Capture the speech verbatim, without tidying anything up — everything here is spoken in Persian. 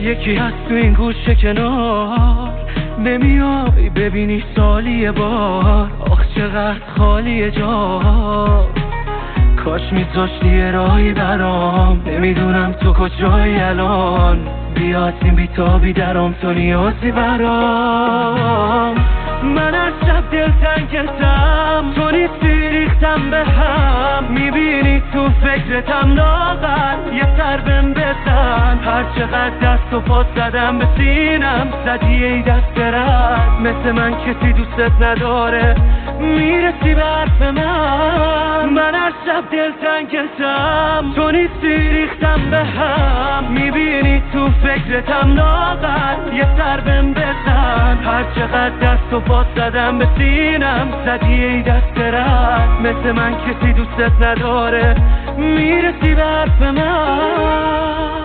یکی هست تو این گوشه کنار، نمیای ببینی سالی بار. آخ چقدر خالیه جا، کاش میذاشتی یه راهی برام. نمیدونم تو کجایی الان، بیاد این بیتابی درام، تو نیازی برام. من از شب دلتنگتم، تو نیستی ریختم به هم. میبینی تو فکرتم لاغر، یه سر بهم بزن. هر چقدر دست و پا زدم به سینم، زدی ای دست رد. مثل من کسی دوستت نداره، میرسی به حرف من. من هر شب دلتنگتم، تو نیستی ریختم به هم. میبینی تو فکرتم لاغر، یه سر بهم بزن. هر چقدر دست و پا زدم به سینم، زدی ای دست رد. مثل من کسی دوستت نداره، میرسی به حرف من.